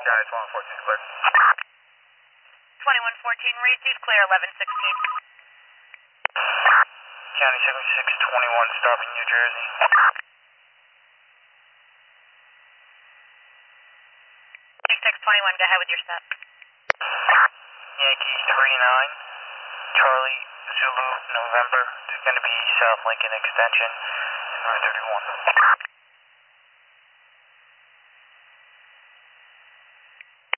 Guys, 114 clear. 2114, receive clear, 1116. County 7621, stopping New Jersey. 6621, go ahead with your step. Yankee 39, Charlie Zulu November. It's going to be South Lincoln Extension, Route 31.